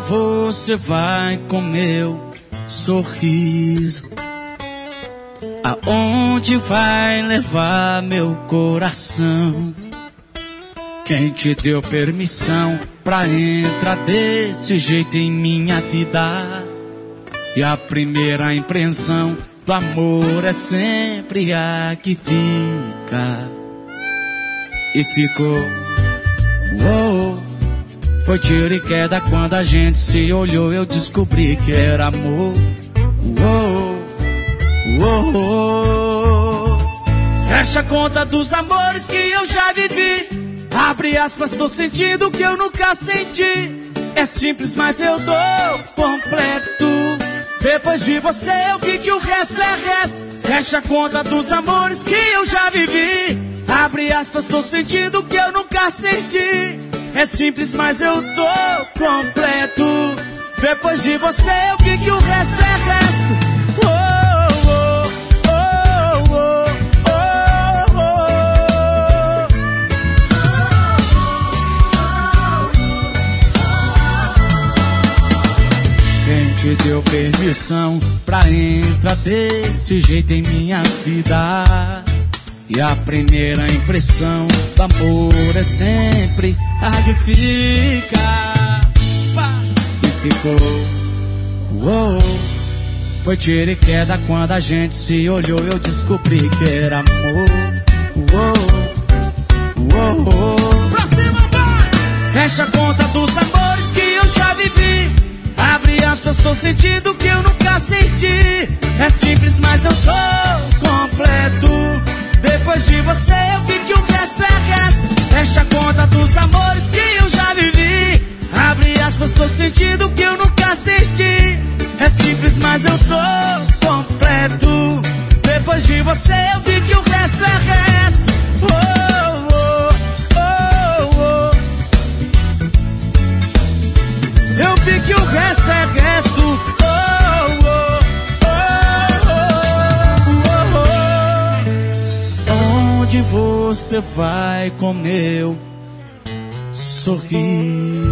você vai com meu sorriso? Aonde vai levar meu coração? Quem te deu permissão pra entrar desse jeito em minha vida? E a primeira impressão do amor é sempre a que fica. E ficou, uou. Foi tiro e queda quando a gente se olhou, eu descobri que era amor. Uou, uou. Fecha a conta dos amores que eu já vivi. Abre aspas, tô sentindo o que eu nunca senti. É simples, mas eu dou completo. Depois de você eu vi que o resto é resto. Fecha a conta dos amores que eu já vivi. Abre aspas, tô sentindo o que eu nunca senti. É simples, mas eu dou completo. Depois de você eu vi que o resto é resto. Quem te deu permissão pra entrar desse jeito em minha vida? E a primeira impressão do amor é sempre a que fica. E ficou, uou. Foi tiro e queda quando a gente se olhou, eu descobri que era amor. Uou, uou. Pra cima, vai! Fecha a conta dos amores que eu já vivi. Abre aspas, tô sentindo o que eu nunca senti. É simples, mas eu tô completo. Depois de você eu vi que o resto é resto. Fecha a conta dos amores que eu já vivi. Abre aspas, tô sentindo o que eu nunca senti. É simples, mas eu tô completo. Depois de você eu vi que o resto é resto. Eu vi que o resto é resto. Onde você vai com meu sorriso?